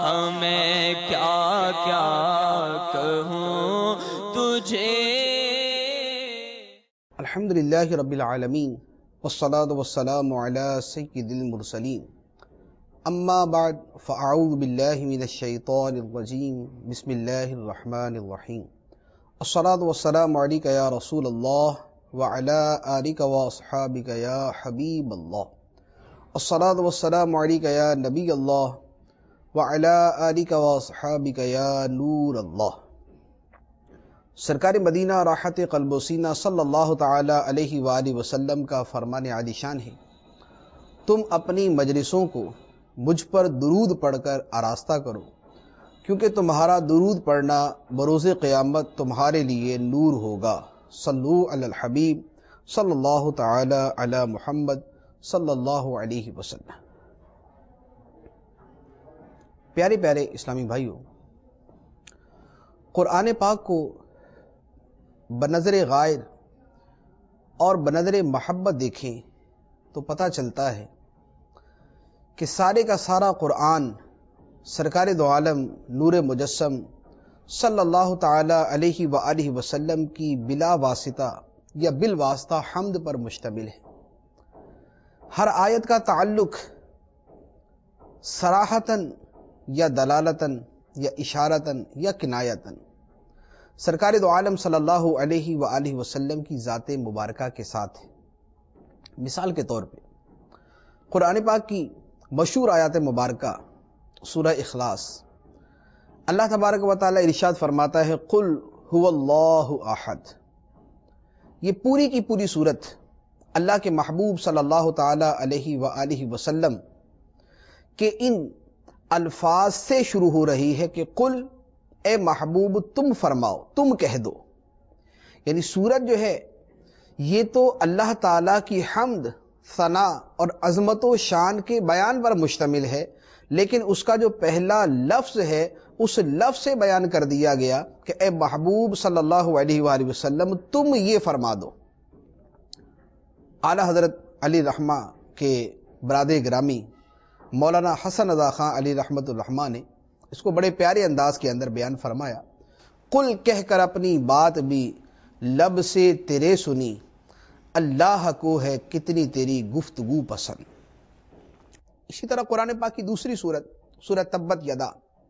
میں کیا کیا کہوں تجھے. الحمدللہ رب العالمین والصلاة والسلام علی سید المرسلین. اما بعد فاعوذ باللہ من الشیطان الرجیم. بسم اللہ الرحمن الرحیم. الصلاة والسلام علیک یا رسول اللہ وعلی آلک واصحابک یا حبیب اللہ. الصلاة والسلام علیک یا نبی اللہ وعلی آلک واصحابک یا نور اللہ. سرکار مدینہ راحت قلب و سینہ صلی اللہ تعالی علیہ وآلہ وسلم کا فرمان عالی شان ہے، تم اپنی مجلسوں کو مجھ پر درود پڑھ کر آراستہ کرو، کیونکہ تمہارا درود پڑھنا بروز قیامت تمہارے لیے نور ہوگا. صلو علی الحبیب صلی اللہ تعالی علی محمد صلی اللہ علیہ وسلم. پیارے پیارے اسلامی بھائیوں، قرآن پاک کو بنظر غائر اور بنظر محبت دیکھیں تو پتہ چلتا ہے کہ سارے کا سارا قرآن سرکار دو عالم نور مجسم صلی اللہ تعالی علیہ وآلہ وسلم کی بلا واسطہ یا بالواسطہ حمد پر مشتمل ہے. ہر آیت کا تعلق صراحتاً یا دلالتاً یا اشارتاً یا کنایتاً سرکار دو عالم صلی اللہ علیہ وآلہ وسلم کی ذات مبارکہ کے ساتھ ہے. مثال کے طور پہ قرآن پاک کی مشہور آیات مبارکہ سورہ اخلاص، اللہ تبارک و تعالی ارشاد فرماتا ہے قل هو اللہ احد. یہ پوری کی پوری صورت اللہ کے محبوب صلی اللہ تعالی علیہ وآلہ وسلم کے ان الفاظ سے شروع ہو رہی ہے کہ قل، اے محبوب تم فرماؤ، تم کہہ دو. یعنی سورت جو ہے یہ تو اللہ تعالیٰ کی حمد، ثنا اور عظمت و شان کے بیان پر مشتمل ہے، لیکن اس کا جو پہلا لفظ ہے اس لفظ سے بیان کر دیا گیا کہ اے محبوب صلی اللہ علیہ وآلہ وسلم تم یہ فرما دو. اعلیٰ حضرت علی رحمہ کے برادر گرامی مولانا حسن رضا خان علی رحمت الرحمہ نے اس کو بڑے پیارے انداز کے اندر بیان فرمایا. قل کہہ کر اپنی بات بھی لب سے تیرے سنی، اللہ کو ہے کتنی تیری گفتگو پسند. اسی طرح قرآن پاک کی دوسری سورت سورۃ تبت یدا،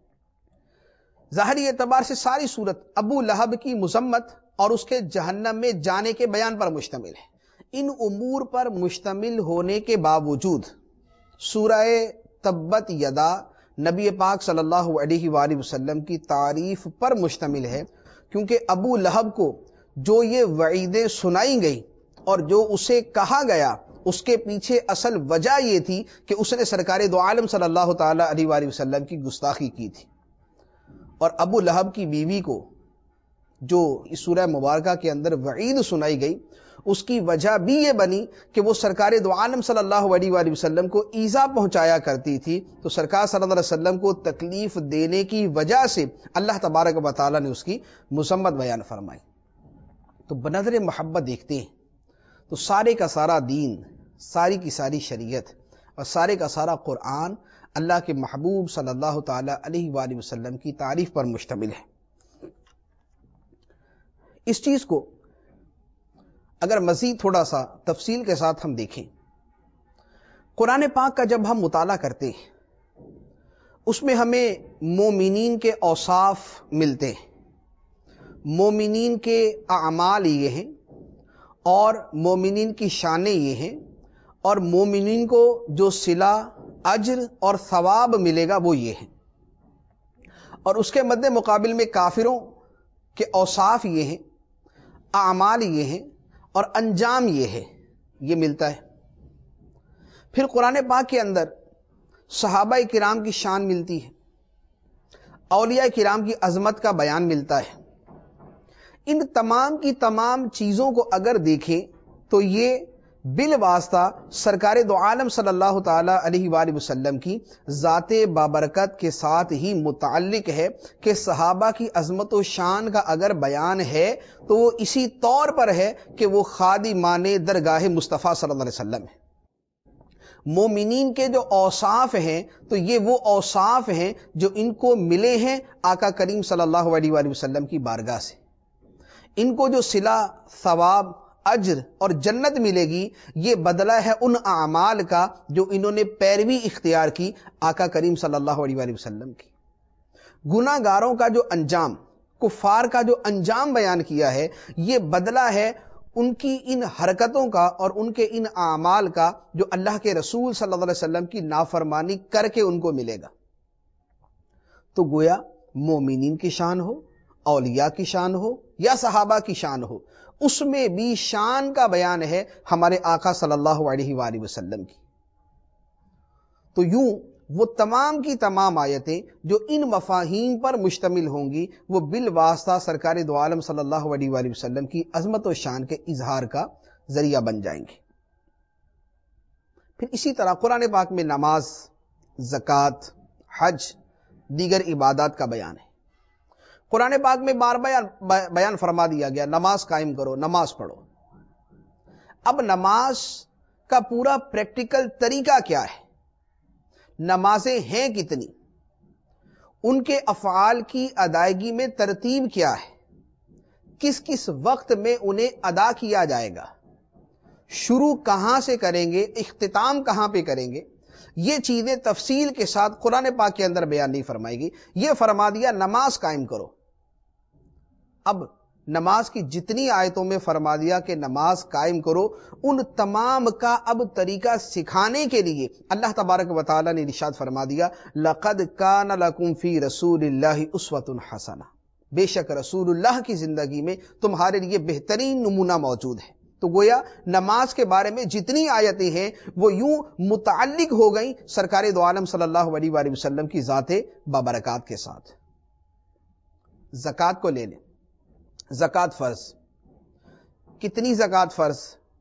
ظاہری اعتبار سے ساری سورت ابو لہب کی مذمت اور اس کے جہنم میں جانے کے بیان پر مشتمل ہے. ان امور پر مشتمل ہونے کے باوجود سورہ تبت یدا نبی پاک صلی اللہ علیہ وآلہ وسلم کی تعریف پر مشتمل ہے، کیونکہ ابو لہب کو جو یہ وعیدیں سنائی گئی اور جو اسے کہا گیا اس کے پیچھے اصل وجہ یہ تھی کہ اس نے سرکار دو عالم صلی اللہ تعالی علیہ وآلہ وسلم کی گستاخی کی تھی. اور ابو لہب کی بیوی کو جو اس سورہ مبارکہ کے اندر وعید سنائی گئی اس کی وجہ بھی یہ بنی کہ وہ سرکار دو عالم صلی اللہ علیہ وآلہ وسلم کو ایذا پہنچایا کرتی تھی، تو سرکار صلی اللہ علیہ وسلم کو تکلیف دینے کی وجہ سے اللہ تبارک و تعالیٰ نے اس کی مذمت بیان فرمائی. تو بنظر محبت دیکھتے ہیں تو سارے کا سارا دین، ساری کی ساری شریعت اور سارے کا سارا قرآن اللہ کے محبوب صلی اللہ تعالی علیہ وآلہ وسلم کی تعریف پر مشتمل ہے. اس چیز کو اگر مزید تھوڑا سا تفصیل کے ساتھ ہم دیکھیں، قرآن پاک کا جب ہم مطالعہ کرتے ہیں اس میں ہمیں مومنین کے اوصاف ملتے ہیں، مومنین کے اعمال یہ ہیں اور مومنین کی شانیں یہ ہیں، اور مومنین کو جو صلہ، اجر اور ثواب ملے گا وہ یہ ہیں. اور اس کے مد مقابل میں کافروں کے اوصاف یہ ہیں، اعمال یہ ہیں اور انجام یہ ہے، یہ ملتا ہے. پھر قرآن پاک کے اندر صحابہ کرام کی شان ملتی ہے، اولیاء کرام کی عظمت کا بیان ملتا ہے. ان تمام کی تمام چیزوں کو اگر دیکھیں تو یہ بالواسطہ سرکار دو عالم صلی اللہ تعالی علیہ وآلہ وسلم کی ذات بابرکت کے ساتھ ہی متعلق ہے کہ صحابہ کی عظمت و شان کا اگر بیان ہے تو وہ اسی طور پر ہے کہ وہ خادمان درگاہ مصطفیٰ صلی اللہ علیہ وسلم ہے. مومنین کے جو اوصاف ہیں تو یہ وہ اوصاف ہیں جو ان کو ملے ہیں آقا کریم صلی اللہ علیہ وآلہ وسلم کی بارگاہ سے. ان کو جو صلہ، ثواب، اجر اور جنت ملے گی یہ بدلہ ہے ان اعمال کا جو انہوں نے پیروی اختیار کی آقا کریم صلی اللہ علیہ وآلہ وسلم کی. گناہ گاروں کا جو انجام، کفار کا جو انجام بیان کیا ہے یہ بدلہ ہے ان کی ان حرکتوں کا اور ان کے ان اعمال کا جو اللہ کے رسول صلی اللہ علیہ وسلم کی نافرمانی کر کے ان کو ملے گا. تو گویا مومنین کی شان ہو، اولیاء کی شان ہو یا صحابہ کی شان ہو، اس میں بھی شان کا بیان ہے ہمارے آقا صلی اللہ علیہ وآلہ وسلم کی. تو یوں وہ تمام کی تمام آیتیں جو ان مفاہیم پر مشتمل ہوں گی وہ بالواسطہ سرکار دو عالم صلی اللہ علیہ وآلہ وسلم کی عظمت و شان کے اظہار کا ذریعہ بن جائیں گے. پھر اسی طرح قرآن پاک میں نماز، زکوٰۃ، حج، دیگر عبادات کا بیان ہے. قرآن پاک میں بار بیان فرما دیا گیا نماز قائم کرو، نماز پڑھو. اب نماز کا پورا پریکٹیکل طریقہ کیا ہے؟ نمازیں ہیں کتنی؟ ان کے افعال کی ادائیگی میں ترتیب کیا ہے؟ کس کس وقت میں انہیں ادا کیا جائے گا؟ شروع کہاں سے کریں گے؟ اختتام کہاں پہ کریں گے؟ یہ چیزیں تفصیل کے ساتھ قرآن پاک کے اندر بیان نہیں فرمائے گی. یہ فرما دیا نماز قائم کرو. اب نماز کی جتنی آیتوں میں فرما دیا کہ نماز قائم کرو، ان تمام کا اب طریقہ سکھانے کے لیے اللہ تبارک و تعالی نے ارشاد فرما دیا لَقَدْ كَانَ لَكُمْ فِي رَسُولِ اللَّهِ أُسْوَةٌ حَسَنَةٌ، بے شک رسول اللہ کی زندگی میں تمہارے لیے بہترین نمونہ موجود ہے. تو گویا نماز کے بارے میں جتنی آیتیں ہیں وہ یوں متعلق ہو گئیں سرکار دو عالم صلی اللہ علیہ وآلہ وسلم کی ذات بابرکات کے ساتھ. زکوٰۃ کو لے لیں. زکوٰۃ فرض. کتنی زکوٰۃ فرض؟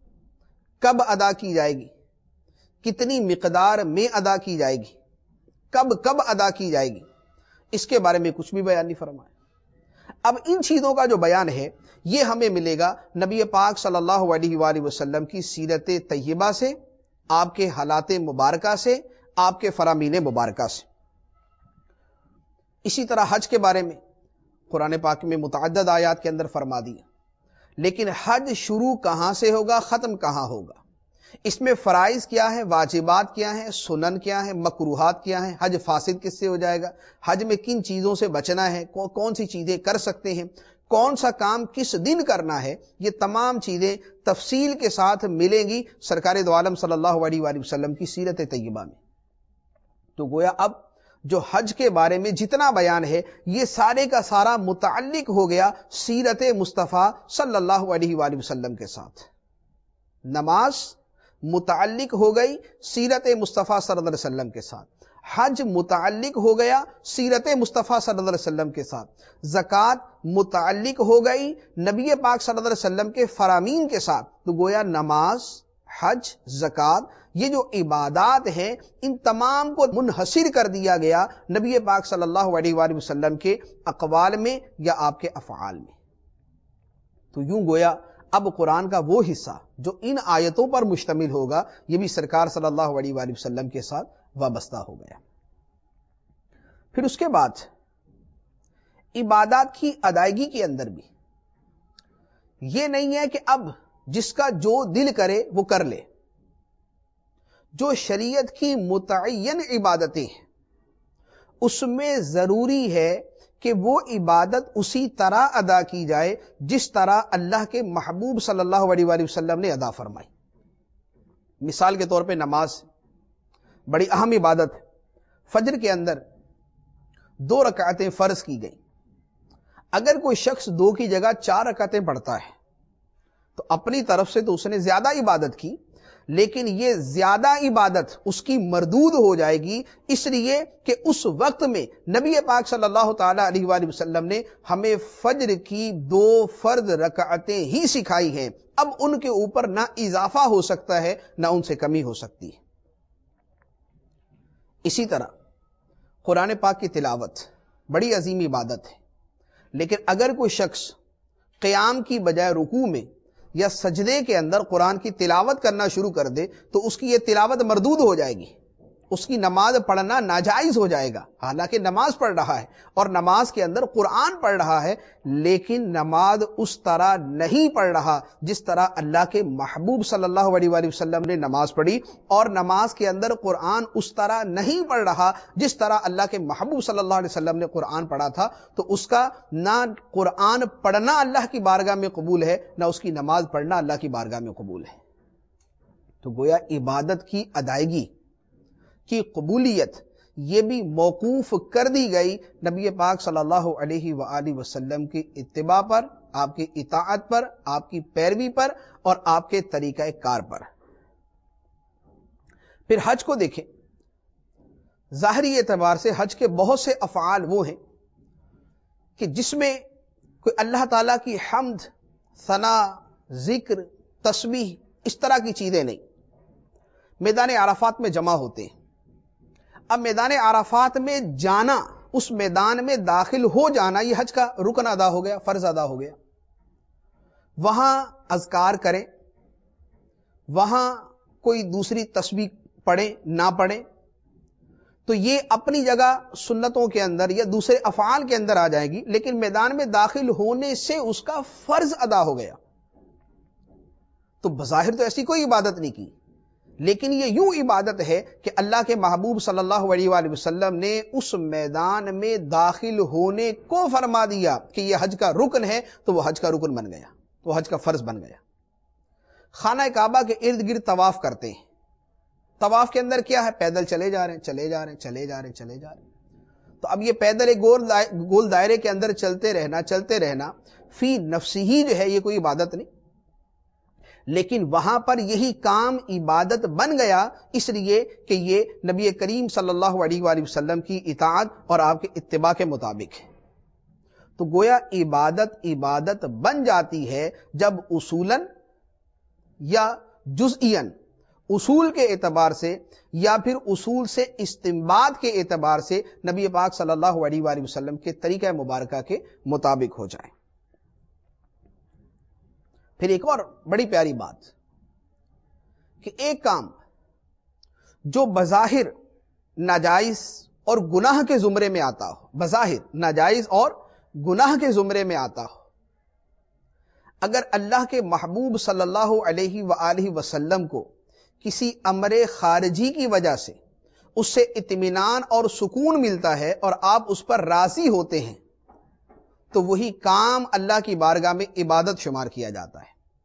کب ادا کی جائے گی؟ کتنی مقدار میں ادا کی جائے گی؟ کب ادا کی جائے گی؟ اس کے بارے میں کچھ بھی بیان نہیں فرمایا. اب ان چیزوں کا جو بیان ہے یہ ہمیں ملے گا نبی پاک صلی اللہ علیہ وآلہ وسلم کی سیرت طیبہ سے، آپ کے حالات مبارکہ سے، آپ کے فرامین مبارکہ سے. اسی طرح حج کے بارے میں قرآن پاک میں متعدد آیات کے اندر فرما دیا. لیکن حج شروع کہاں سے ہوگا، ختم کہاں ہوگا؟ اس میں فرائض کیا ہے، واجبات کیا ہیں، سنن کیا ہیں، مکروہات کیا ہیں، حج فاسد کس سے ہو جائے گا، حج میں کن چیزوں سے بچنا ہے، کون سی چیزیں کر سکتے ہیں، کون سا کام کس دن کرنا ہے، یہ تمام چیزیں تفصیل کے ساتھ ملیں گی سرکار دو عالم صلی اللہ علیہ وآلہ وسلم کی سیرت طیبہ میں. تو گویا اب جو حج کے بارے میں جتنا بیان ہے یہ سارے کا سارا متعلق ہو گیا سیرت مصطفیٰ صلی اللہ علیہ وآلہ وسلم کے ساتھ. نماز متعلق ہو گئی سیرت مصطفیٰ صلی اللہ علیہ وسلم کے ساتھ، حج متعلق ہو گیا سیرت مصطفیٰ صلی اللہ علیہ وسلم کے ساتھ، زکوٰۃ متعلق ہو گئی نبی پاک صلی اللہ علیہ وسلم کے فرامین کے ساتھ. تو گویا نماز، حج، زکوٰۃ یہ جو عبادات ہیں ان تمام کو منحصر کر دیا گیا نبی پاک صلی اللہ علیہ وآلہ وسلم کے اقوال میں یا آپ کے افعال میں. تو یوں گویا اب قرآن کا وہ حصہ جو ان آیتوں پر مشتمل ہوگا یہ بھی سرکار صلی اللہ علیہ وآلہ وسلم کے ساتھ وابستہ ہو گیا. پھر اس کے بعد عبادات کی ادائیگی کے اندر بھی یہ نہیں ہے کہ اب جس کا جو دل کرے وہ کر لے. جو شریعت کی متعین عبادتیں ہیں اس میں ضروری ہے کہ وہ عبادت اسی طرح ادا کی جائے جس طرح اللہ کے محبوب صلی اللہ علیہ وآلہ وسلم نے ادا فرمائی. مثال کے طور پہ نماز بڑی اہم عبادت ہے. فجر کے اندر 2 رکعتیں فرض کی گئیں. اگر کوئی شخص 2 کی جگہ 4 رکعتیں پڑھتا ہے تو اپنی طرف سے تو اس نے زیادہ عبادت کی، لیکن یہ زیادہ عبادت اس کی مردود ہو جائے گی اس لیے کہ اس وقت میں نبی پاک صلی اللہ تعالی علیہ وآلہ وسلم نے ہمیں فجر کی 2 فرض رکعتیں ہی سکھائی ہیں. اب ان کے اوپر نہ اضافہ ہو سکتا ہے نہ ان سے کمی ہو سکتی ہے. اسی طرح قرآن پاک کی تلاوت بڑی عظیم عبادت ہے، لیکن اگر کوئی شخص قیام کی بجائے رکوع میں یا سجدے کے اندر قرآن کی تلاوت کرنا شروع کر دے تو اس کی یہ تلاوت مردود ہو جائے گی، اس کی نماز پڑھنا ناجائز ہو جائے گا، حالانکہ نماز پڑھ رہا ہے اور نماز کے اندر قرآن پڑھ رہا ہے، لیکن نماز اس طرح نہیں پڑھ رہا جس طرح اللہ کے محبوب صلی اللہ علیہ وآلہ وسلم نے نماز پڑھی، اور نماز کے اندر قرآن اس طرح نہیں پڑھ رہا جس طرح اللہ کے محبوب صلی اللہ علیہ وسلم نے قرآن پڑھا تھا، تو اس کا نہ قرآن پڑھنا اللہ کی بارگاہ میں قبول ہے، نہ اس کی نماز پڑھنا اللہ کی بارگاہ میں قبول ہے۔ تو گویا عبادت کی ادائیگی کی قبولیت یہ بھی موقوف کر دی گئی نبی پاک صلی اللہ علیہ وآلہ وسلم کی اتباع پر، آپ کی اطاعت پر، آپ کی پیروی پر اور آپ کے طریقہ کار پر۔ پھر حج کو دیکھیں، ظاہری اعتبار سے حج کے بہت سے افعال وہ ہیں کہ جس میں کوئی اللہ تعالیٰ کی حمد، ثنا، ذکر، تسبیح اس طرح کی چیزیں نہیں، میدان عرفات میں جمع ہوتے ہیں۔ اب میدان عرفات میں جانا، اس میدان میں داخل ہو جانا، یہ حج کا رکن ادا ہو گیا، فرض ادا ہو گیا۔ وہاں اذکار کریں، وہاں کوئی دوسری تسبیح پڑھیں نہ پڑھیں، تو یہ اپنی جگہ سنتوں کے اندر یا دوسرے افعال کے اندر آ جائے گی، لیکن میدان میں داخل ہونے سے اس کا فرض ادا ہو گیا۔ تو بظاہر تو ایسی کوئی عبادت نہیں کی، لیکن یہ یوں عبادت ہے کہ اللہ کے محبوب صلی اللہ علیہ وآلہ وسلم نے اس میدان میں داخل ہونے کو فرما دیا کہ یہ حج کا رکن ہے، تو وہ حج کا رکن بن گیا، وہ حج کا فرض بن گیا۔ خانہ کعبہ کے ارد گرد طواف کرتے ہیں، طواف کے اندر کیا ہے؟ پیدل چلے جا رہے ہیں، چلے جا رہے ہیں، چلے جا رہے ہیں، چلے جا رہے ہیں۔ تو اب یہ پیدل ایک گول دائرے کے اندر چلتے رہنا فی نفسی ہی جو ہے یہ کوئی عبادت نہیں، لیکن وہاں پر یہی کام عبادت بن گیا، اس لیے کہ یہ نبی کریم صلی اللہ علیہ وآلہ وسلم کی اطاعت اور آپ کے اتباع کے مطابق ہے۔ تو گویا عبادت بن جاتی ہے جب اصولاً یا جزئیاً، اصول کے اعتبار سے یا پھر اصول سے استنباط کے اعتبار سے نبی پاک صلی اللہ علیہ وآلہ وسلم کے طریقہ مبارکہ کے مطابق ہو جائے۔ پھر ایک اور بڑی پیاری بات کہ ایک کام جو بظاہر ناجائز اور گناہ کے زمرے میں آتا ہو، بظاہر ناجائز اور گناہ کے زمرے میں آتا ہو، اگر اللہ کے محبوب صلی اللہ علیہ وآلہ وسلم کو کسی امر خارجی کی وجہ سے اس سے اطمینان اور سکون ملتا ہے اور آپ اس پر راضی ہوتے ہیں، تو وہی کام اللہ کی بارگاہ میں عبادت شمار کیا جاتا ہے۔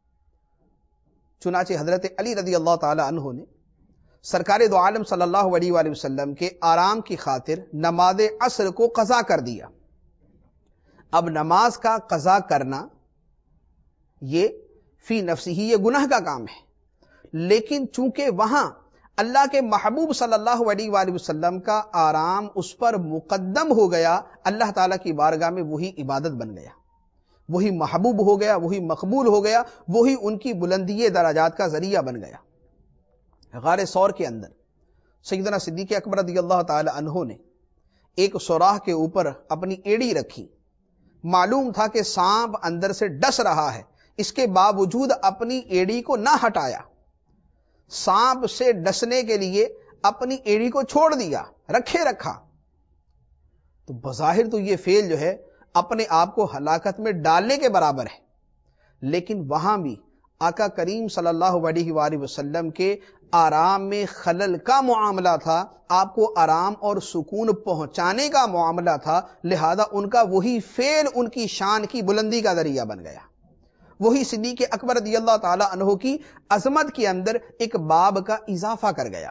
چنانچہ حضرت علی رضی اللہ تعالی عنہ نے سرکار دو عالم صلی اللہ علیہ وآلہ وسلم کے آرام کی خاطر نماز عصر کو قضا کر دیا۔ اب نماز کا قضا کرنا یہ فی نفسی ہی یہ گناہ کا کام ہے، لیکن چونکہ وہاں اللہ کے محبوب صلی اللہ علیہ وآلہ وسلم کا آرام اس پر مقدم ہو گیا، اللہ تعالیٰ کی بارگاہ میں وہی عبادت بن گیا، وہی محبوب ہو گیا، وہی مقبول ہو گیا، وہی ان کی بلندی درجات کا ذریعہ بن گیا۔ غار ثور کے اندر سیدنا صدیق اکبر رضی اللہ تعالی عنہ نے ایک سوراخ کے اوپر اپنی ایڑی رکھی، معلوم تھا کہ سانپ اندر سے ڈس رہا ہے، اس کے باوجود اپنی ایڑی کو نہ ہٹایا، سانپ سے ڈسنے کے لیے اپنی ایڑی کو چھوڑ دیا، رکھا۔ تو بظاہر تو یہ فعل جو ہے اپنے آپ کو ہلاکت میں ڈالنے کے برابر ہے، لیکن وہاں بھی آقا کریم صلی اللہ علیہ وآلہ وسلم کے آرام میں خلل کا معاملہ تھا، آپ کو آرام اور سکون پہنچانے کا معاملہ تھا، لہذا ان کا وہی فعل ان کی شان کی بلندی کا ذریعہ بن گیا، وہی صدیق اکبر رضی اللہ تعالی عنہ کی عظمت کے اندر ایک باب کا اضافہ کر گیا۔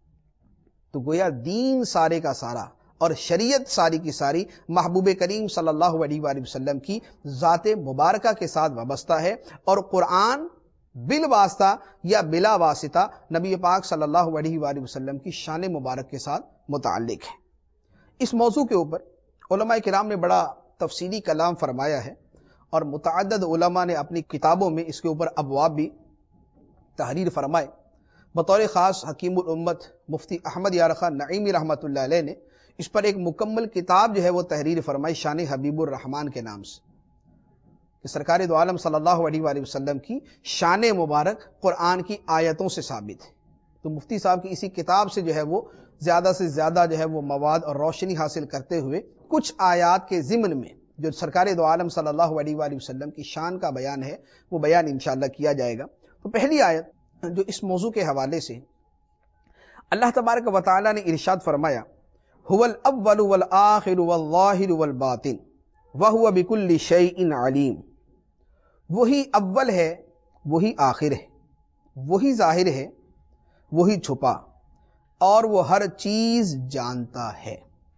تو گویا دین سارے کا سارا اور شریعت ساری کی ساری محبوب کریم صلی اللہ علیہ وآلہ وسلم کی ذات مبارکہ کے ساتھ وابستہ ہے، اور قرآن بالواسطہ یا بلا واسطہ نبی پاک صلی اللہ علیہ وآلہ وسلم کی شان مبارک کے ساتھ متعلق ہے۔ اس موضوع کے اوپر علماء کرام نے بڑا تفصیلی کلام فرمایا ہے، اور متعدد علماء نے اپنی کتابوں میں اس کے اوپر ابواب بھی تحریر فرمائے۔ بطور خاص حکیم الامت مفتی احمد یار خان نعیمی رحمۃ اللہ علیہ نے اس پر ایک مکمل کتاب جو ہے وہ تحریر فرمائی، شان حبیب الرحمن کے نام سے۔ کہ سرکار دو عالم صلی اللہ علیہ وآلہ وسلم کی شان مبارک قرآن کی آیتوں سے ثابت ہے. تو مفتی صاحب کی اسی کتاب سے جو ہے وہ زیادہ سے زیادہ جو ہے وہ مواد اور روشنی حاصل کرتے ہوئے کچھ آیات کے ضمن میں جو سرکار دو عالم صلی اللہ علیہ وآلہ وسلم کی شان کا بیان ہے وہ بیان انشاءاللہ کیا جائے گا. تو پہلی آیت جو اس موضوع کے حوالے سے اللہ تبارک و تعالی نے ارشاد فرمایا هو الاول والآخر والظاہر والباطن وهو بكل شیء علیم. وہی اول ہے، وہی آخر ہے، وہی ظاہر ہے، وہی چھپا، اور وہ ہر چیز جانتا ہے.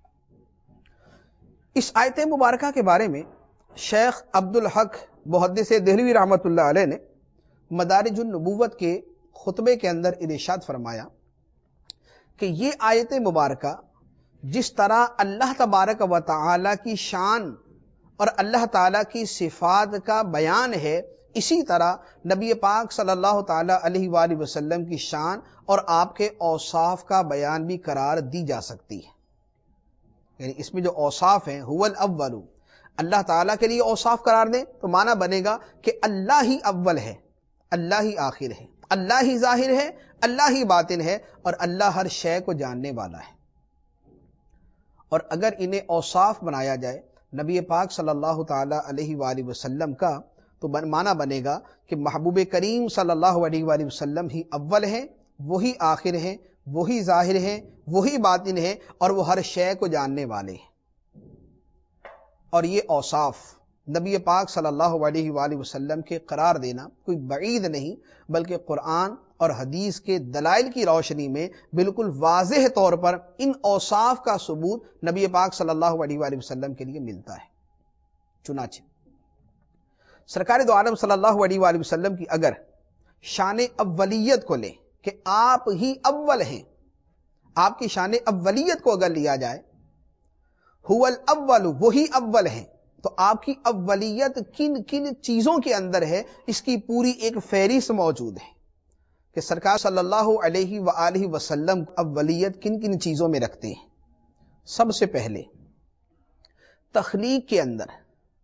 اس آیت مبارکہ کے بارے میں شیخ عبد الحق محدث دہلوی رحمۃ اللہ علیہ نے مدارج النبوت کے خطبے کے اندر ارشاد فرمایا کہ یہ آیت مبارکہ جس طرح اللہ تبارک و تعالی کی شان اور اللہ تعالی کی صفات کا بیان ہے، اسی طرح نبی پاک صلی اللہ تعالی علیہ وآلہ وسلم کی شان اور آپ کے اوصاف کا بیان بھی قرار دی جا سکتی ہے. یعنی اس میں جو اوصاف ہیں هو الاول، اللہ تعالیٰ کے لیے اوصاف قرار دیں تو معنی بنے گا کہ اللہ ہی اول ہے، اللہ ہی آخر ہے، اللہ ہی ظاہر ہے، اللہ ہی باطن ہے، اور اللہ ہر شے کو جاننے والا ہے. اور اگر انہیں اوصاف بنایا جائے نبی پاک صلی اللہ تعالی علیہ وآلہ وسلم کا تو معنی بنے گا کہ محبوب کریم صلی اللہ علیہ وآلہ وسلم ہی اول ہیں، وہی آخر ہیں، وہی ظاہر ہیں، وہی باطن ہیں، اور وہ ہر شے کو جاننے والے ہیں. اور یہ اوصاف نبی پاک صلی اللہ علیہ وآلہ وسلم کے قرار دینا کوئی بعید نہیں، بلکہ قرآن اور حدیث کے دلائل کی روشنی میں بالکل واضح طور پر ان اوصاف کا ثبوت نبی پاک صلی اللہ علیہ وآلہ وسلم کے لیے ملتا ہے. چنانچہ سرکار دو عالم صلی اللہ علیہ وآلہ وسلم کی اگر شان اولیت کو لیں کہ آپ ہی اول ہیں، آپ کی شان اولیت کو اگر لیا جائے هو الاول، وہی اول ہیں، تو آپ کی اولیت کن کن چیزوں کے اندر ہے اس کی پوری ایک فہرست موجود ہے کہ سرکار صلی اللہ علیہ وآلہ وسلم اولیت کن کن چیزوں میں رکھتے ہیں. سب سے پہلے تخلیق کے اندر،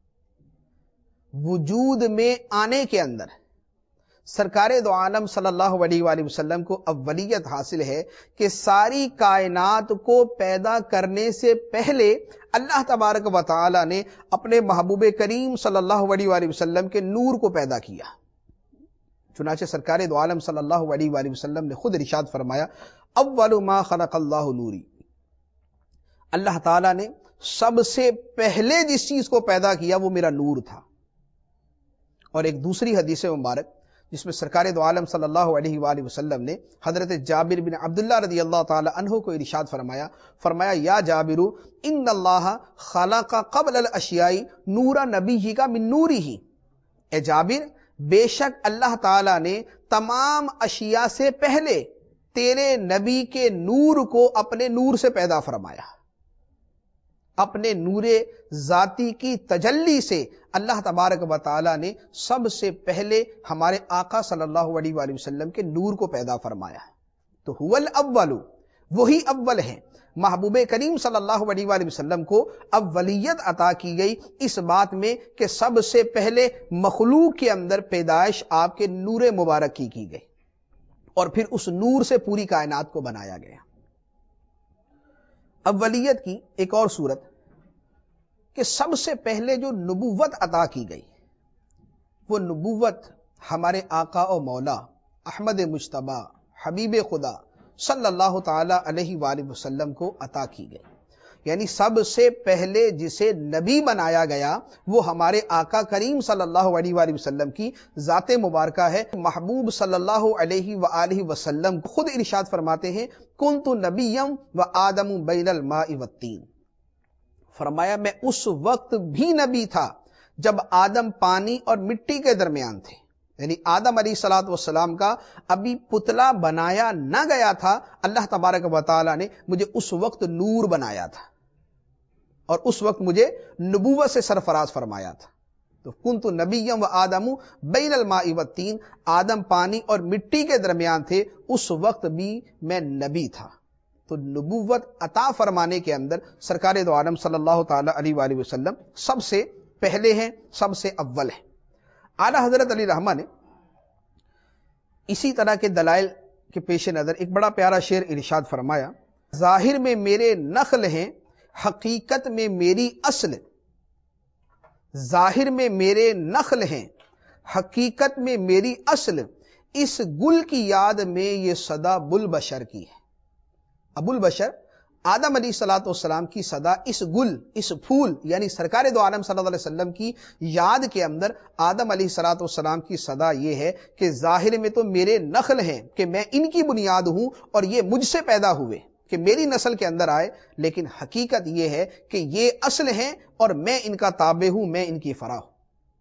وجود میں آنے کے اندر سرکار دو عالم صلی اللہ علیہ وآلہ وسلم کو اولیت حاصل ہے کہ ساری کائنات کو پیدا کرنے سے پہلے اللہ تبارک و تعالی نے اپنے محبوب کریم صلی اللہ علیہ وآلہ وسلم کے نور کو پیدا کیا. چنانچہ سرکار دو عالم صلی اللہ علیہ وآلہ وسلم نے خود ارشاد فرمایا اول ما خلق اللہ نوری. اللہ تعالی نے سب سے پہلے جس چیز کو پیدا کیا وہ میرا نور تھا. اور ایک دوسری حدیث مبارک جس میں سرکار دو عالم صلی اللہ علیہ وآلہ وسلم نے حضرت جابر بن عبداللہ رضی اللہ تعالی عنہ کو ارشاد فرمایا یا جابر ان اللہ خلق قبل الاشیاء نور نبی کا من نوری ہی. اے جابر، بے شک اللہ تعالی نے تمام اشیاء سے پہلے تیرے نبی کے نور کو اپنے نور سے پیدا فرمایا. اپنے نور ذاتی کی تجلی سے اللہ تبارک و تعالی نے سب سے پہلے ہمارے آقا صلی اللہ علیہ وآلہ وسلم کے نور کو پیدا فرمایا. تو هو الاول، وہی اول ہیں. محبوب کریم صلی اللہ علیہ وآلہ وسلم کو اولیت عطا کی گئی اس بات میں کہ سب سے پہلے مخلوق کے اندر پیدائش آپ کے نور مبارک کی گئی، اور پھر اس نور سے پوری کائنات کو بنایا گیا. اولیت کی ایک اور صورت کہ سب سے پہلے جو نبوت عطا کی گئی وہ نبوت ہمارے آقا و مولا احمد مجتبی حبیب خدا صلی اللہ تعالی علیہ وآلہ وسلم کو عطا کی گئی. یعنی سب سے پہلے جسے نبی بنایا گیا وہ ہمارے آقا کریم صلی اللہ علیہ وآلہ وسلم کی ذات مبارکہ ہے. محبوب صلی اللہ علیہ وآلہ وسلم خود ارشاد فرماتے ہیں کنت نبیا و آدم بین الماء والطین. فرمایا میں اس وقت بھی نبی تھا جب آدم پانی اور مٹی کے درمیان تھے. یعنی آدم علیہ الصلوۃ والسلام کا ابھی پتلا بنایا نہ گیا تھا، اللہ تبارک و تعالی نے مجھے اس وقت نور بنایا تھا اور اس وقت مجھے نبوت سے سرفراز فرمایا تھا. تو کنت نبیا و آدم بین الماء والطین، آدم پانی اور مٹی کے درمیان تھے، اس وقت بھی میں نبی تھا. تو نبوت عطا فرمانے کے اندر سرکار دو عالم صلی اللہ تعالی علیہ وآلہ وسلم سب سے پہلے ہیں، سب سے اول ہیں. اعلیٰ حضرت علی رحمہ نے اسی طرح کے دلائل کے پیش نظر ایک بڑا پیارا شعر ارشاد فرمایا، ظاہر میں میرے نخل ہیں حقیقت میں میری اصل، ظاہر میں میرے نخل ہیں حقیقت میں میری اصل، اس گل کی یاد میں یہ صدا بلبشر کی ہے۔ ابو البشر آدم علیہ السلام کی صدا اس گل، اس پھول یعنی سرکار دو عالم صلی اللہ علیہ وسلم کی یاد کے اندر آدم علیہ السلام کی صدا یہ ہے کہ ظاہر میں تو میرے نخل ہیں کہ میں ان کی بنیاد ہوں اور یہ مجھ سے پیدا ہوئے کہ میری نسل کے اندر آئے، لیکن حقیقت یہ ہے کہ یہ اصل ہیں اور میں ان کا تابع ہوں، میں ان کی فرع ہوں۔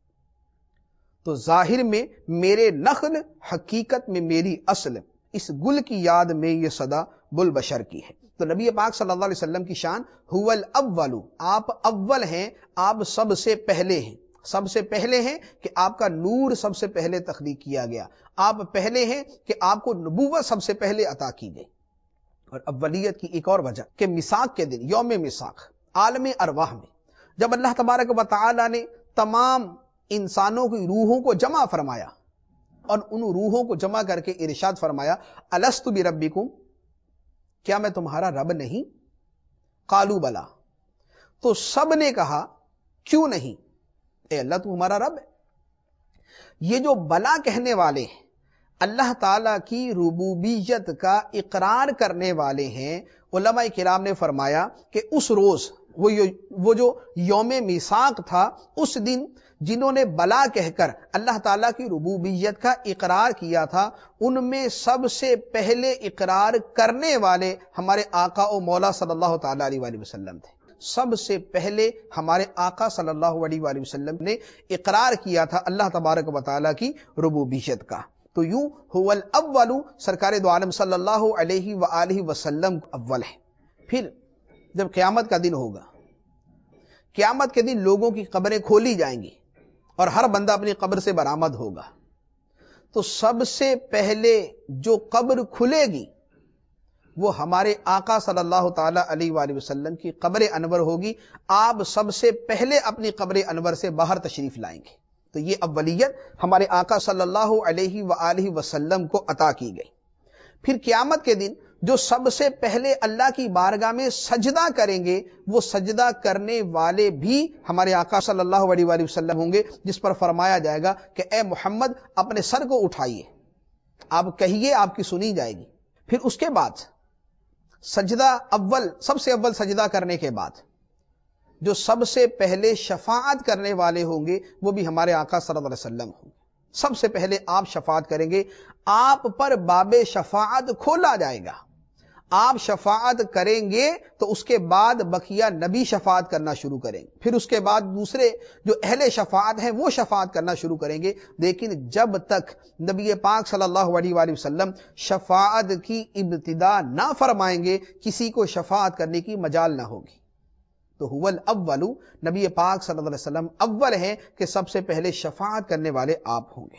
تو ظاہر میں میرے نخل حقیقت میں میری اصل، اس گل کی یاد میں یہ صدا بلبشر کی ہے۔ تو نبی پاک صلی اللہ علیہ وسلم کی شان هو الاول، آپ اول ہیں، آپ سب سے پہلے ہیں، سب سے پہلے ہیں کہ آپ کا نور سب سے پہلے تخلیق کیا گیا، آپ پہلے ہیں کہ آپ کو نبوت سب سے پہلے عطا کی گئی۔ اور اولیت کی ایک اور وجہ کہ میثاق کے دن، یوم میثاق، عالم ارواح میں جب اللہ تبارک و تعالی نے تمام انسانوں کی روحوں کو جمع فرمایا اور ان روحوں کو جمع کر کے ارشاد فرمایا، الست بربکم، کیا میں تمہارا رب نہیں؟ قالوا بلا، تو سب نے کہا کیوں نہیں، اے اللہ تو ہمارا رب ہے۔ یہ جو بلا کہنے والے ہیں، اللہ تعالی کی ربوبیت کا اقرار کرنے والے ہیں، علماء کرام نے فرمایا کہ اس روز وہ جو یوم میثاق تھا، اس دن جنہوں نے بلا کہہ کر اللہ تعالیٰ کی ربوبیت کا اقرار کیا تھا، ان میں سب سے پہلے اقرار کرنے والے ہمارے آقا و مولا صلی اللہ تعالیٰ علیہ وآلہ وسلم تھے۔ سب سے پہلے ہمارے آقا صلی اللہ علیہ وآلہ وسلم نے اقرار کیا تھا اللہ تبارک و تعالیٰ کی ربوبیت کا۔ تو یوں هو الاول، سرکار دو عالم صلی اللہ علیہ وآلہ وسلم اول ہے۔ پھر جب قیامت کا دن ہوگا، قیامت کے دن لوگوں کی قبریں کھولی جائیں گی اور ہر بندہ اپنی قبر سے برآمد ہوگا، تو سب سے پہلے جو قبر کھلے گی وہ ہمارے آقا صلی اللہ تعالی علیہ وآلہ وسلم کی قبر انور ہوگی۔ آپ سب سے پہلے اپنی قبر انور سے باہر تشریف لائیں گے۔ تو یہ اولیت ہمارے آقا صلی اللہ علیہ وآلہ وسلم کو عطا کی گئی۔ پھر قیامت کے دن جو سب سے پہلے اللہ کی بارگاہ میں سجدہ کریں گے، وہ سجدہ کرنے والے بھی ہمارے آقا صلی اللہ علیہ وآلہ وسلم ہوں گے، جس پر فرمایا جائے گا کہ اے محمد اپنے سر کو اٹھائیے، آپ کہیے، آپ کی سنی جائے گی۔ پھر اس کے بعد سجدہ اول، سب سے اول سجدہ کرنے کے بعد جو سب سے پہلے شفاعت کرنے والے ہوں گے وہ بھی ہمارے آقا صلی اللہ علیہ وسلم ہوں گے۔ سب سے پہلے آپ شفاعت کریں گے، آپ پر باب شفاعت کھولا جائے گا، آپ شفاعت کریں گے تو اس کے بعد بقیہ نبی شفاعت کرنا شروع کریں گے، پھر اس کے بعد دوسرے جو اہل شفاعت ہیں وہ شفاعت کرنا شروع کریں گے، لیکن جب تک نبی پاک صلی اللہ علیہ وآلہ وسلم شفاعت کی ابتدا نہ فرمائیں گے، کسی کو شفاعت کرنے کی مجال نہ ہوگی۔ تو هو الاول، نبی پاک صلی اللہ علیہ وسلم اول ہیں کہ سب سے پہلے شفاعت کرنے والے آپ ہوں گے۔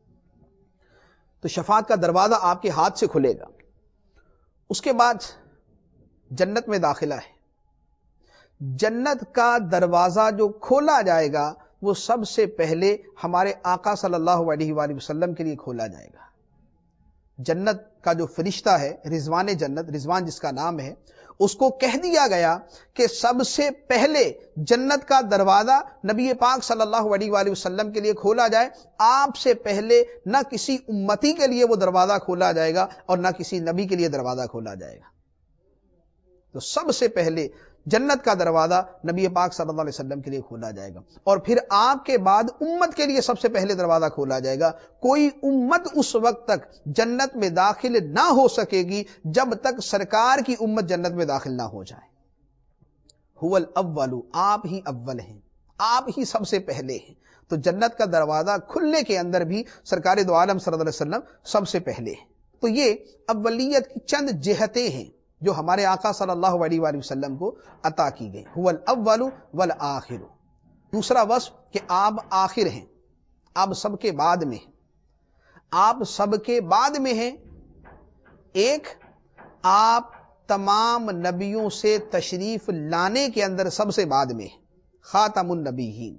تو شفاعت کا دروازہ آپ کے ہاتھ سے کھلے گا۔ اس کے بعد جنت میں داخلہ ہے۔ جنت کا دروازہ جو کھولا جائے گا وہ سب سے پہلے ہمارے آقا صلی اللہ علیہ وآلہ وسلم کے لیے کھولا جائے گا۔ جنت کا جو فرشتہ ہے، رضوان جنت، رضوان جس کا نام ہے، اس کو کہہ دیا گیا کہ سب سے پہلے جنت کا دروازہ نبی پاک صلی اللہ علیہ وآلہ وسلم کے لیے کھولا جائے، آپ سے پہلے نہ کسی امتی کے لیے وہ دروازہ کھولا جائے گا اور نہ کسی نبی کے لیے دروازہ کھولا جائے گا۔ تو سب سے پہلے جنت کا دروازہ نبی پاک صلی اللہ علیہ وسلم کے لیے کھولا جائے گا، اور پھر آپ کے بعد امت کے لیے سب سے پہلے دروازہ کھولا جائے گا۔ کوئی امت اس وقت تک جنت میں داخل نہ ہو سکے گی جب تک سرکار کی امت جنت میں داخل نہ ہو جائے۔ هو الاول، آپ ہی اول ہیں، آپ ہی سب سے پہلے ہیں۔ تو جنت کا دروازہ کھلنے کے اندر بھی سرکار دو عالم صلی اللہ علیہ وسلم سب سے پہلے ہیں۔ تو یہ اولیت کی چند جہتیں ہیں جو ہمارے آقا صلی اللہ علیہ وآلہ وسلم کو عطا کی گئی۔ هو الاول والآخر۔ دوسرا وصف کہ آپ آخر ہیں، آپ سب کے بعد میں ہیں، آپ سب کے بعد میں ہیں۔ ایک، آپ تمام نبیوں سے تشریف لانے کے اندر سب سے بعد میں ہیں، خاتم النبیین،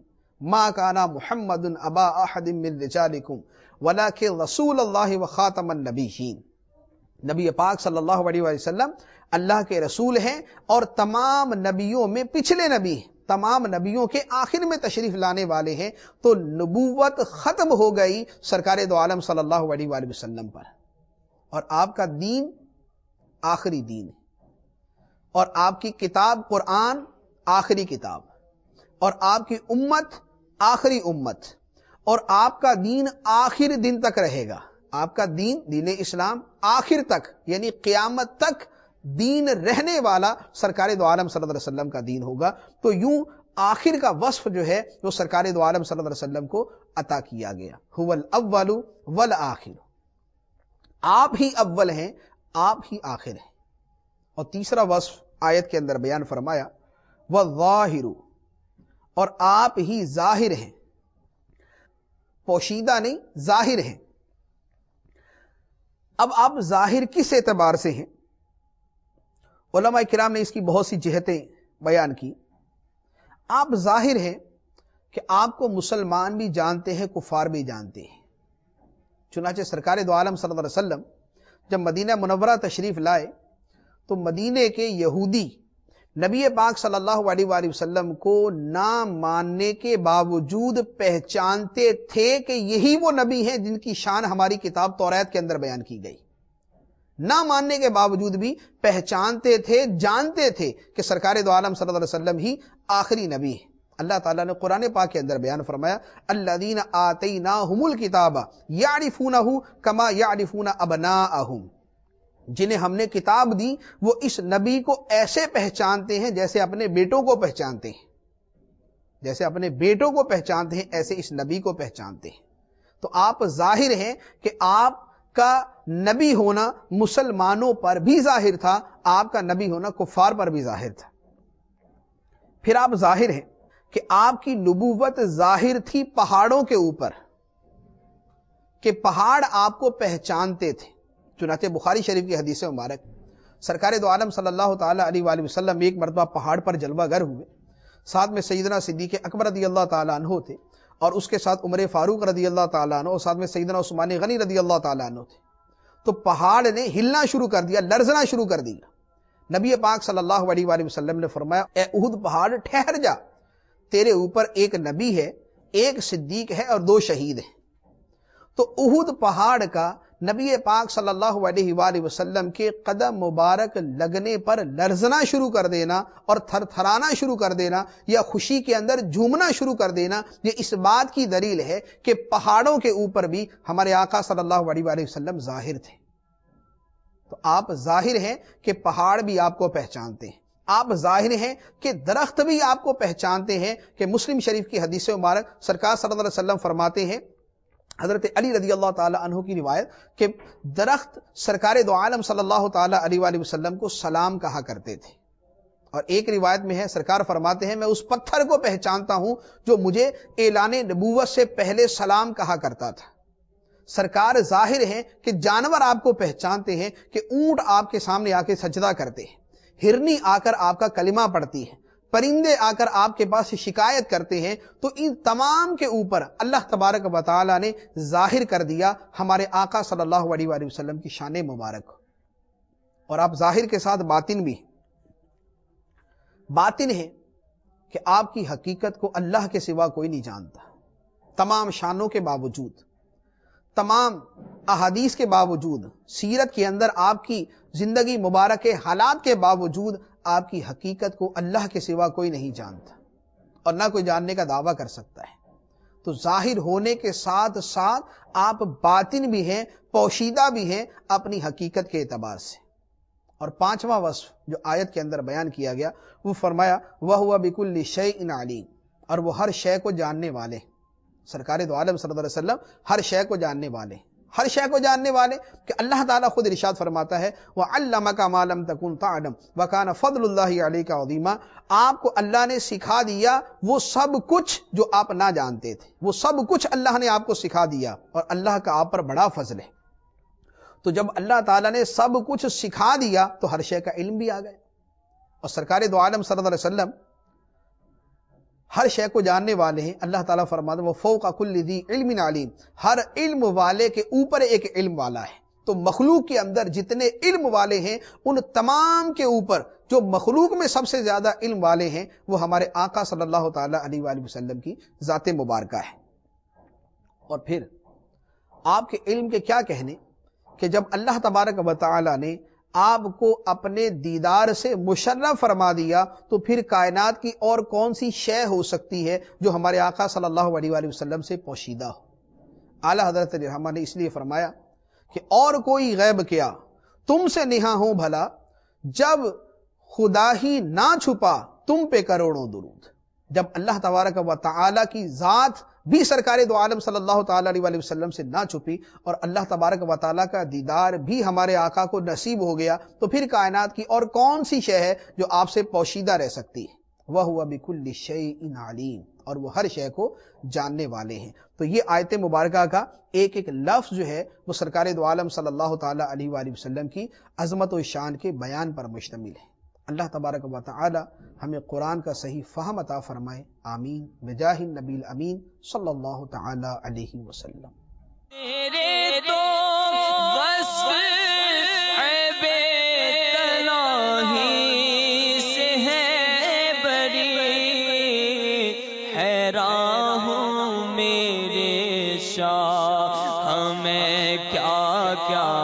ما کانا محمد ابا احد من رجالکم ولکن رسول اللہ وخاتم النبیین. نبی پاک صلی اللہ علیہ وسلم اللہ کے رسول ہیں اور تمام نبیوں میں پچھلے نبی ہیں، تمام نبیوں کے آخر میں تشریف لانے والے ہیں. تو نبوت ختم ہو گئی سرکار دو عالم صلی اللہ علیہ وآلہ وسلم پر، اور آپ کا دین آخری دین ہے، اور آپ کی کتاب قرآن آخری کتاب، اور آپ کی امت آخری امت، اور آپ کا دین آخر دن تک رہے گا. آپ کا دین، دین اسلام آخر تک یعنی قیامت تک دین رہنے والا سرکار دو عالم صلی اللہ علیہ وسلم کا دین ہوگا. تو یوں آخر کا وصف جو ہے وہ سرکار دو عالم صلی اللہ علیہ وسلم کو عطا کیا گیا. هو الاول والآخر، آپ ہی اول ہیں، آپ ہی آخر ہیں. اور تیسرا وصف آیت کے اندر بیان فرمایا والظاہر، اور آپ ہی ظاہر ہیں، پوشیدہ نہیں، ظاہر ہیں. اب آپ ظاہر کس اعتبار سے ہیں؟ علماء کرام نے اس کی بہت سی جہتیں بیان کی. آپ ظاہر ہیں کہ آپ کو مسلمان بھی جانتے ہیں، کفار بھی جانتے ہیں. چنانچہ سرکار دو عالم صلی اللہ علیہ وسلم جب مدینہ منورہ تشریف لائے تو مدینے کے یہودی نبی پاک صلی اللہ علیہ وآلہ وسلم کو نہ ماننے کے باوجود پہچانتے تھے کہ یہی وہ نبی ہیں جن کی شان ہماری کتاب توریت کے اندر بیان کی گئی. نہ ماننے کے باوجود بھی پہچانتے تھے، جانتے تھے کہ سرکار دو عالم صلی اللہ علیہ وسلم ہی آخری نبی ہے. اللہ تعالیٰ نے قرآن پاک کے اندر بیان فرمایا الذین آتیناہم الکتاب یعرفونہ کما یعرفون ابناءہم، جنہیں ہم نے کتاب دی وہ اس نبی کو ایسے پہچانتے ہیں جیسے اپنے بیٹوں کو پہچانتے ہیں، جیسے اپنے بیٹوں کو پہچانتے ہیں ایسے اس نبی کو پہچانتے ہیں. تو آپ ظاہر ہیں کہ آپ کا نبی ہونا مسلمانوں پر بھی ظاہر تھا، آپ کا نبی ہونا کفار پر بھی ظاہر تھا. پھر آپ ظاہر ہیں کہ آپ کی نبوت ظاہر تھی پہاڑوں کے اوپر، کہ پہاڑ آپ کو پہچانتے تھے. چنانچہ بخاری شریف کی حدیث مبارک سرکار دو عالم صلی اللہ تعالی علیہ وآلہ وسلم ایک مرتبہ پہاڑ پر جلوہ گر ہوئے. ساتھ میں سیدنا صدیق اکبر رضی اللہ تعالیٰ عنہ تھے، اور اس کے ساتھ عمر فاروق رضی اللہ تعالیٰ عنہ، اور ساتھ میں سیدنا عثمان غنی رضی اللہ تعالیٰ عنہ تھے. تو پہاڑ نے ہلنا شروع کر دیا، لرزنا شروع کر دیا. نبی پاک صلی اللہ علیہ وآلہ وسلم نے فرمایا اے احد پہاڑ ٹھہر جا، تیرے اوپر ایک نبی ہے، ایک صدیق ہے اور 2 شہید ہیں. تو احد پہاڑ کا نبی پاک صلی اللہ علیہ وآلہ وسلم کے قدم مبارک لگنے پر لرزنا شروع کر دینا اور تھر تھرانا شروع کر دینا یا خوشی کے اندر جھومنا شروع کر دینا، یہ اس بات کی دلیل ہے کہ پہاڑوں کے اوپر بھی ہمارے آقا صلی اللہ علیہ وآلہ وسلم ظاہر تھے. تو آپ ظاہر ہیں کہ پہاڑ بھی آپ کو پہچانتے ہیں، آپ ظاہر ہیں کہ درخت بھی آپ کو پہچانتے ہیں. کہ مسلم شریف کی حدیث مبارک سرکار صلی اللہ علیہ وسلم فرماتے ہیں، حضرت علی رضی اللہ تعالی عنہ کی روایت، کہ درخت سرکار دو عالم صلی اللہ تعالی علیہ وآلہ وسلم کو سلام کہا کرتے تھے. اور ایک روایت میں ہے سرکار فرماتے ہیں میں اس پتھر کو پہچانتا ہوں جو مجھے اعلان نبوت سے پہلے سلام کہا کرتا تھا. سرکار ظاہر ہیں کہ جانور آپ کو پہچانتے ہیں، کہ اونٹ آپ کے سامنے آ کے سجدہ کرتے ہیں، ہرنی آ کر آپ کا کلمہ پڑھتی ہے، پرندے آ کر آپ کے پاس شکایت کرتے ہیں. تو ان تمام کے اوپر اللہ تبارک و تعالی نے ظاہر کر دیا ہمارے آقا صلی اللہ علیہ وآلہ وسلم کی شان مبارک. اور آپ ظاہر کے ساتھ باطن بھی، باطن ہے کہ آپ کی حقیقت کو اللہ کے سوا کوئی نہیں جانتا. تمام شانوں کے باوجود، تمام احادیث کے باوجود، سیرت کے اندر آپ کی زندگی مبارک کے حالات کے باوجود آپ کی حقیقت کو اللہ کے سوا کوئی نہیں جانتا اور نہ کوئی جاننے کا دعویٰ کر سکتا ہے. تو ظاہر ہونے کے ساتھ ساتھ آپ باطن بھی ہیں، پوشیدہ بھی ہیں اپنی حقیقت کے اعتبار سے. اور 5واں وصف جو آیت کے اندر بیان کیا گیا وہ فرمایا وَهُوَ بِكُلِّ شَيْءٍ عَلِيمٌ، اور وہ ہر شے کو جاننے والے. سرکار دو عالم صلی اللہ علیہ وسلم ہر شے کو جاننے والے، ہر شے کو جاننے والے. کہ اللہ تعالیٰ خود ارشاد فرماتا ہے وَعَلَّمَكَ مَا لَمْ تَكُنْ تَعْلَمْ وَكَانَ فَضْلُ اللَّهِ عَلَيْكَ عَظِيمًا، آپ کو اللہ نے سکھا دیا وہ سب کچھ جو آپ نہ جانتے تھے، وہ سب کچھ اللہ نے آپ کو سکھا دیا، اور اللہ کا آپ پر بڑا فضل ہے. تو جب اللہ تعالیٰ نے سب کچھ سکھا دیا تو ہر شے کا علم بھی آ گیا. اور سرکار دو عالم صلی اللہ علیہ وسلم ہر شے کو جاننے والے ہیں. اللہ تعالیٰ فرماتا ہے وَفَوْقَ كُلِّ ذِي عِلْمٍ عَلِيمٍ، ہر علم والے کے اوپر ایک علم والا ہے. تو مخلوق کے اندر جتنے علم والے ہیں ان تمام کے اوپر جو مخلوق میں سب سے زیادہ علم والے ہیں وہ ہمارے آقا صلی اللہ تعالیٰ علیہ وآلہ وسلم کی ذات مبارکہ ہے. اور پھر آپ کے علم کے کیا کہنے کہ جب اللہ تبارک و تعالیٰ نے آپ کو اپنے دیدار سے مشرف فرما دیا تو پھر کائنات کی اور کون سی شے ہو سکتی ہے جو ہمارے آقا صلی اللہ علیہ وآلہ وسلم سے پوشیدہ ہو. اعلیٰ حضرت رحمہ نے اس لیے فرمایا کہ اور کوئی غیب کیا تم سے نہاں ہو بھلا، جب خدا ہی نہ چھپا تم پہ کروڑوں درود. جب اللہ تبارک و تعالیٰ کی ذات بھی سرکار دو عالم صلی اللہ تعالیٰ علیہ وآلہ وسلم سے نہ چھپی اور اللہ تبارک و تعالیٰ کا دیدار بھی ہمارے آقا کو نصیب ہو گیا تو پھر کائنات کی اور کون سی شے ہے جو آپ سے پوشیدہ رہ سکتی ہے. وَهُوَ بِكُلِّ شَيْءٍ عَلِيمٌ، اور وہ ہر شے کو جاننے والے ہیں. تو یہ آیت مبارکہ کا ایک ایک لفظ جو ہے وہ سرکار دو عالم صلی اللہ تعالیٰ علیہ وآلہ وسلم کی عظمت و شان کے بیان پر مشتمل ہے. اللہ تبارک و تعالی ہمیں قرآن کا صحیح فہم عطا فرمائے. آمین بجاہ النبی الامین صلی اللہ تعالی علیہ وسلم. تیرے تو وصف عیب تنہی سے ہے بری، حیران ہوں میرے شاہ ہمیں کیا کیا